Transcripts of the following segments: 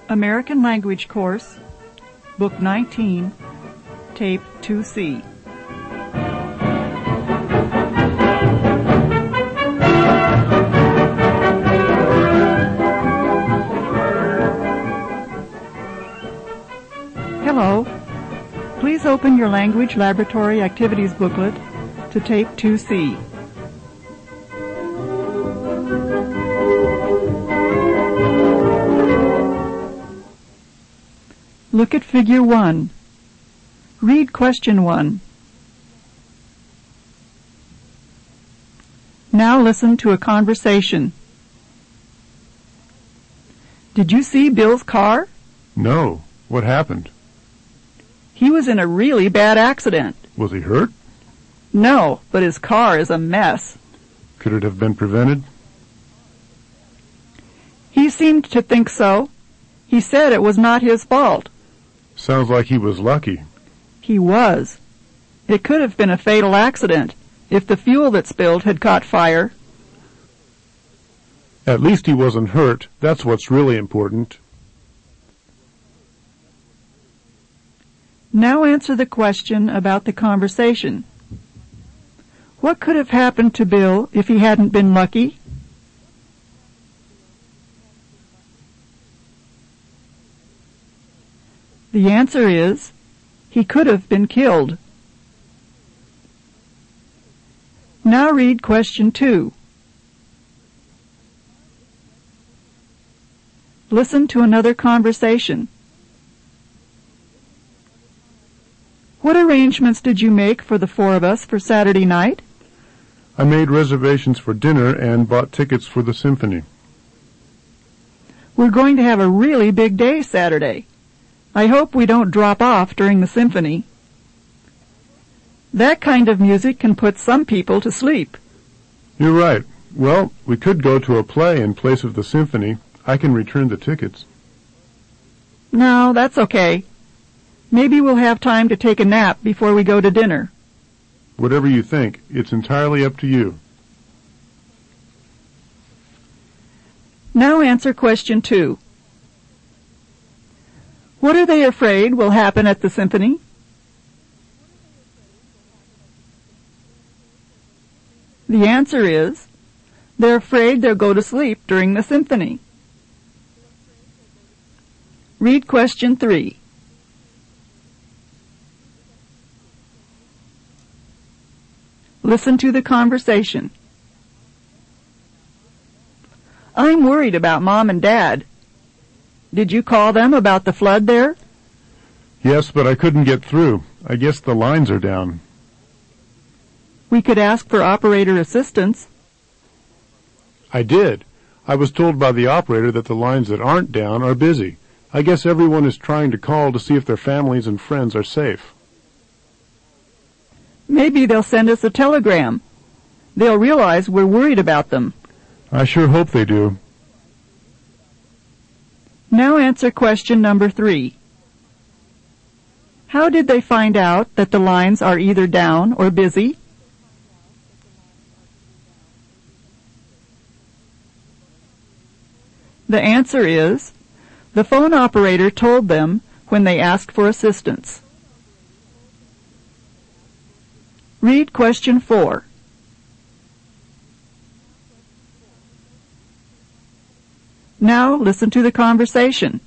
American Language Course, Book 19, Tape 2C. Hello. Please open your Language Laboratory Activities booklet to Tape 2C. Look at Figure 1. Read Question 1. Now listen to a conversation. Did you see Bill's car? No. What happened? He was in a really bad accident. Was he hurt? No, but his car is a mess. Could it have been prevented? He seemed to think so. He said it was not his fault. Sounds like he was lucky. He was. It could have been a fatal accident if the fuel that spilled had caught fire. At least he wasn't hurt. That's what's really important. Now answer the question about the conversation. What could have happened to Bill if he hadn't been lucky? The answer is, he could have been killed. Now read Question 2. Listen to another conversation. What arrangements did you make for the four of us for Saturday night? I made reservations for dinner and bought tickets for the symphony. We're going to have a really big day Saturday. I hope we don't drop off during the symphony. That kind of music can put some people to sleep. You're right. Well, we could go to a play in place of the symphony. I can return the tickets. No, that's okay. Maybe we'll have time to take a nap before we go to dinner. Whatever you think. It's entirely up to you. Now answer Question 2. What are they afraid will happen at the symphony? The answer is, they're afraid they'll go to sleep during the symphony. Read Question 3. Listen to the conversation. I'm worried about Mom and Dad. Did you call them about the flood there? Yes, but I couldn't get through. I guess the lines are down. We could ask for operator assistance. I did. I was told by the operator that the lines that aren't down are busy. I guess everyone is trying to call to see if their families and friends are safe. Maybe they'll send us a telegram. They'll realize we're worried about them. I sure hope they do. Now answer Question number 3. How did they find out that the lines are either down or busy? The answer is, the phone operator told them when they asked for assistance. Read Question 4. Now listen to the conversation.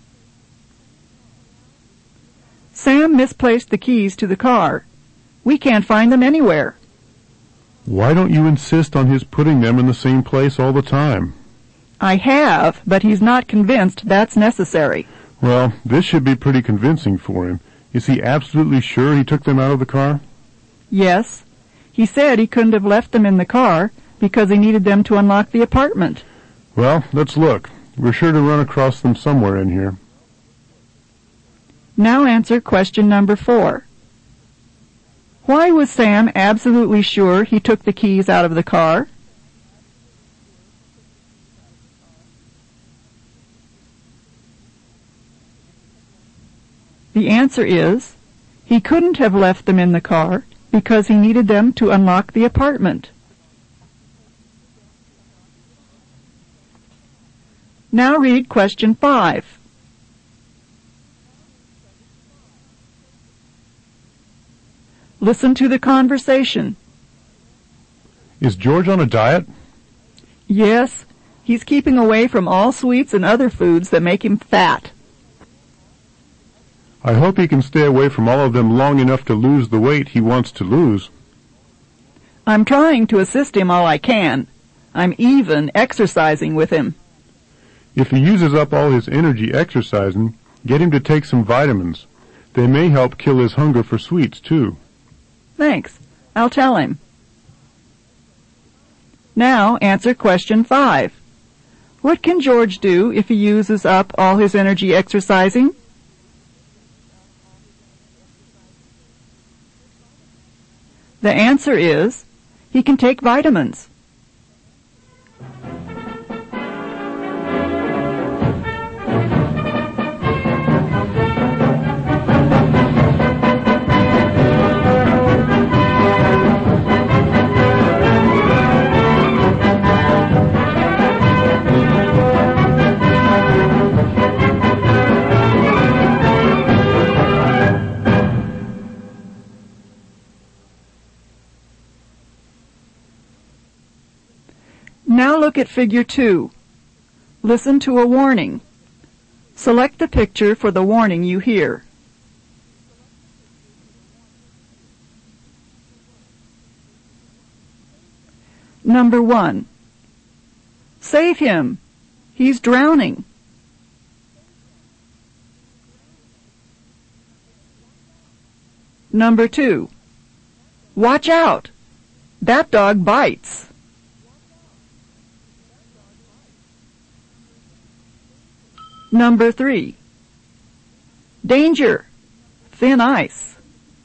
Sam misplaced the keys to the car. We can't find them anywhere. Why don't you insist on his putting them in the same place all the time? I have, but he's not convinced that's necessary. Well, this should be pretty convincing for him. Is he absolutely sure he took them out of the car? Yes. He said he couldn't have left them in the car because he needed them to unlock the apartment. Well, let's look. We're sure to run across them somewhere in here. Now answer Question number 4. Why was Sam absolutely sure he took the keys out of the car? The answer is, he couldn't have left them in the car because he needed them to unlock the apartment. Now read Question 5. Listen to the conversation. Is George on a diet? Yes, he's keeping away from all sweets and other foods that make him fat. I hope he can stay away from all of them long enough to lose the weight he wants to lose. I'm trying to assist him all I can. I'm even exercising with him. If he uses up all his energy exercising, get him to take some vitamins. They may help kill his hunger for sweets, too. Thanks. I'll tell him. Now answer question 5. What can George do if he uses up all his energy exercising? The answer is, he can take vitamins. Now look at figure 2. Listen to a warning. Select the picture for the warning you hear. Number 1. Save him. He's drowning. Number 2. Watch out. That dog bites. Number 3. Danger! Thin ice.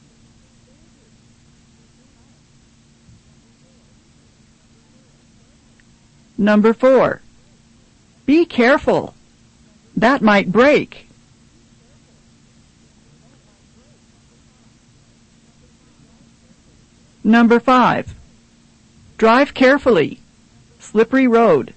Number 4. Be careful. That might break. Number 5. Drive carefully. Slippery road.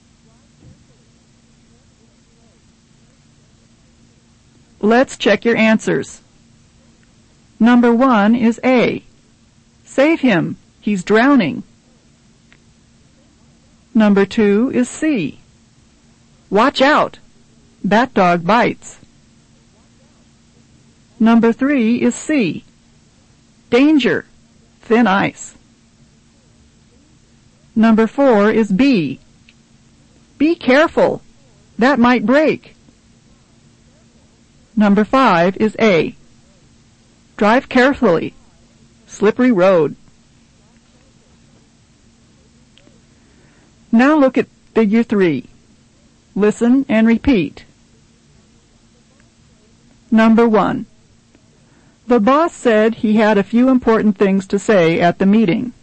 Let's check your answers. Number 1 is A. Save him. He's drowning. Number 2 is C. Watch out. That dog bites. Number 3 is C. Danger. Thin ice. Number 4 is B. Be careful. That might break. Number 5 is A. Drive carefully. Slippery road. Now look at figure 3. Listen and repeat. Number 1. The boss said he had a few important things to say at the meeting.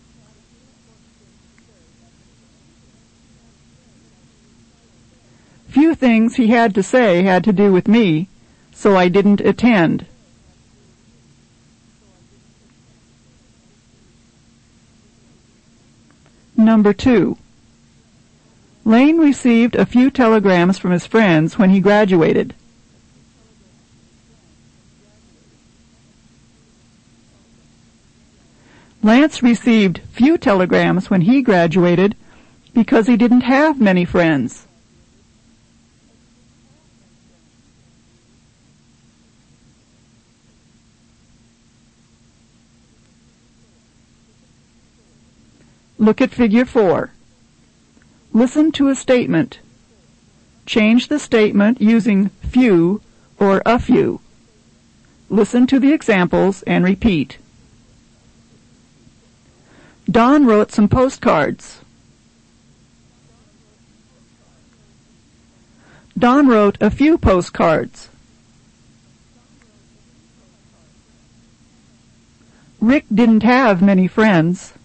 Few things he had to say had to do with me, so I didn't attend. Number 2. Lane received a few telegrams from his friends when he graduated. Lance received few telegrams when he graduated because he didn't have many friends. Look at figure 4. Listen to a statement. Change the statement using few or a few. Listen to the examples and repeat. Don wrote some postcards. Don wrote a few postcards. Rick didn't have many friends.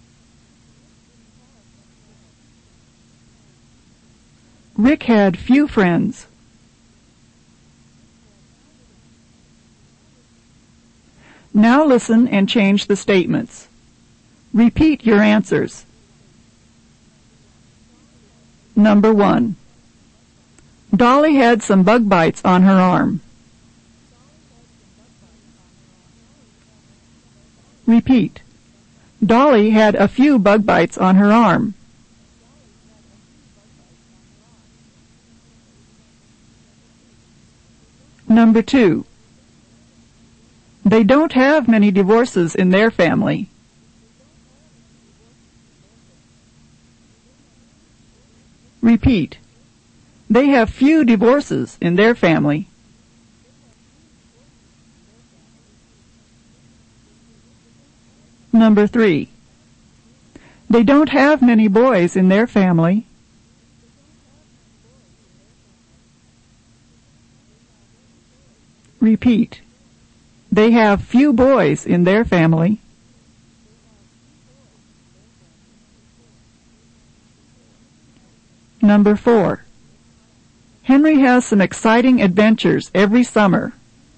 Rick had few friends. Now listen and change the statements. Repeat your answers. Number 1. Dolly had some bug bites on her arm. Repeat. Dolly had a few bug bites on her arm. Number 2. They don't have many divorces in their family. Repeat. They have few divorces in their family. Number 3. They don't have many boys in their family. Repeat. They have few boys in their family. Number 4. Henry has some exciting adventures every summer.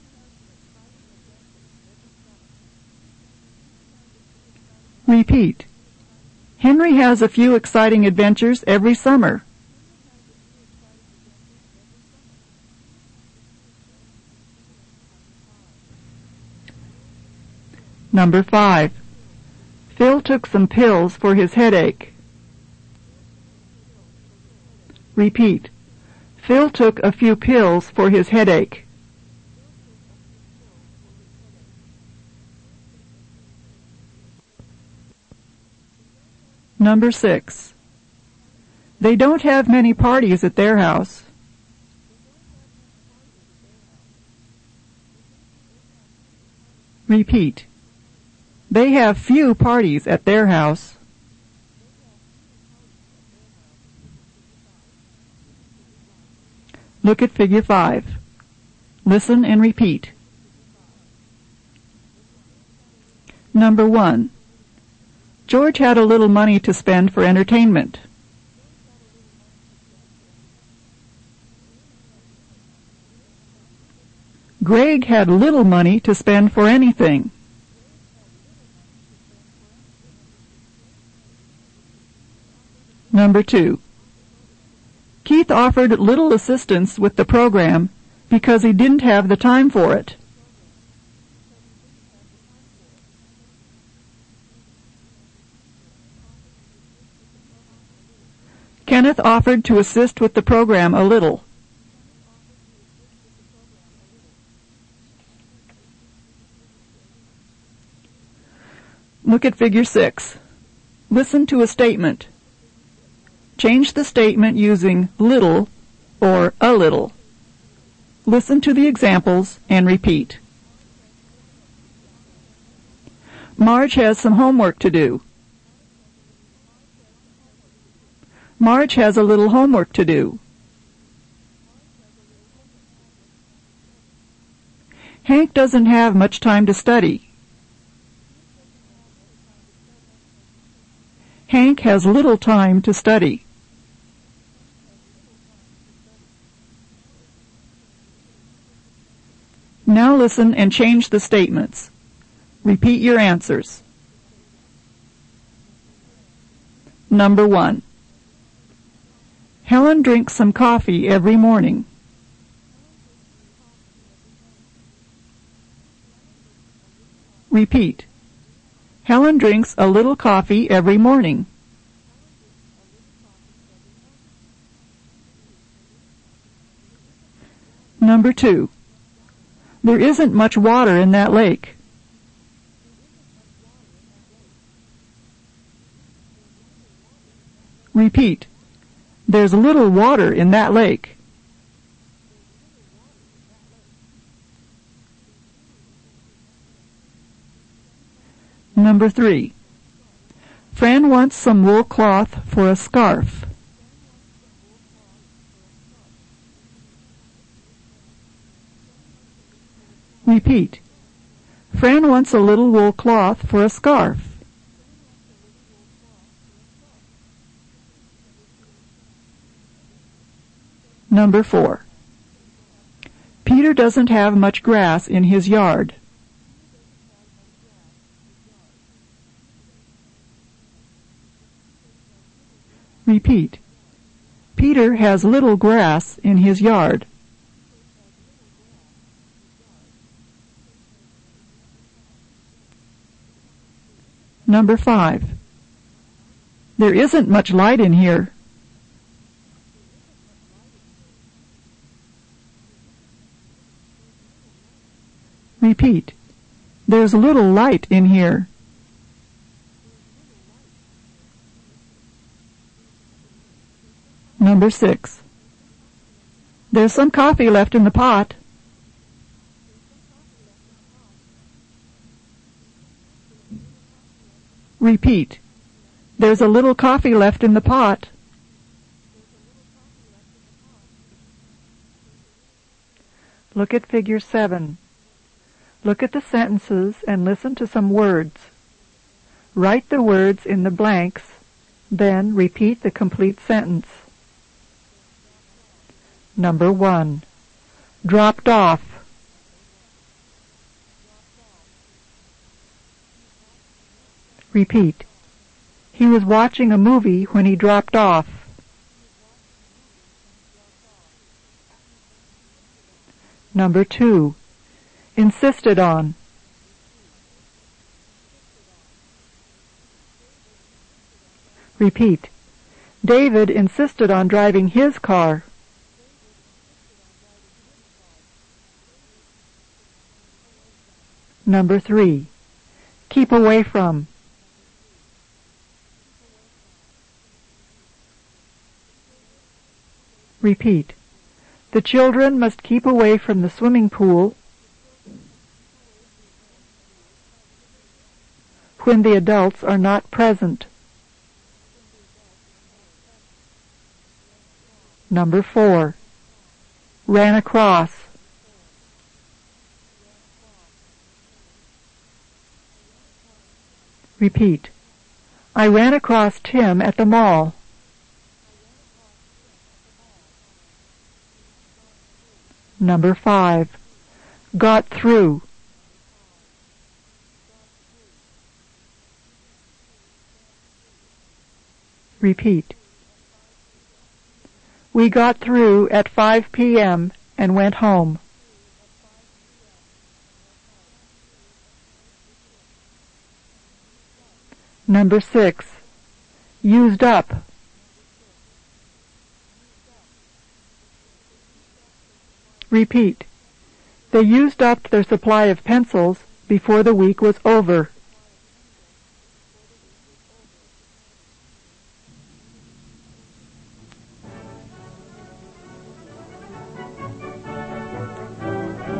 Repeat. Henry has a few exciting adventures every summer. Number 5. Phil took some pills for his headache. Repeat. Phil took a few pills for his headache. Number 6. They don't have many parties at their house. Repeat. They have few parties at their house. Look at Figure 5. Listen and repeat. Number 1. George had a little money to spend for entertainment. Greg had little money to spend for anything. Number 2. Keith offered little assistance with the program because he didn't have the time for it. Kenneth offered to assist with the program a little. Look at Figure 6. Listen to a statement. Change the statement using little or a little. Listen to the examples and repeat. Marge has some homework to do. Marge has a little homework to do. Hank doesn't have much time to study. Hank has little time to study. Now listen and change the statements. Repeat your answers. Number 1. Helen drinks some coffee every morning. Repeat. Helen drinks a little coffee every morning. Number 2. There isn't much water in that lake. Repeat. There's little water in that lake. Number 3. Fran wants some wool cloth for a scarf. Repeat. Fran wants a little wool cloth for a scarf. Number 4. Peter doesn't have much grass in his yard. Repeat. Peter has little grass in his yard. Number 5. There isn't much light in here. Repeat. There's little light in here. Number 6. There's some coffee left in the pot. Repeat. There's a little coffee left in the pot. Look at Figure 7. Look at the sentences and listen to some words. Write the words in the blanks, then repeat the complete sentence. Number 1. Dropped off. Repeat. He was watching a movie when he dropped off. Number 2. Insisted on. Repeat. David insisted on driving his car. Number 3. Keep away from. Repeat. The children must keep away from the swimming pool when the adults are not present. Number 4. Ran across. Repeat. I ran across Tim at the mall. Number 5. Got through. Repeat. We got through at 5 p.m. and went home. Number 6. Used up. Repeat. They used up their supply of pencils before the week was over.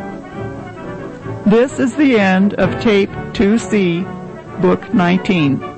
This is the end of Tape 2C, Book 19.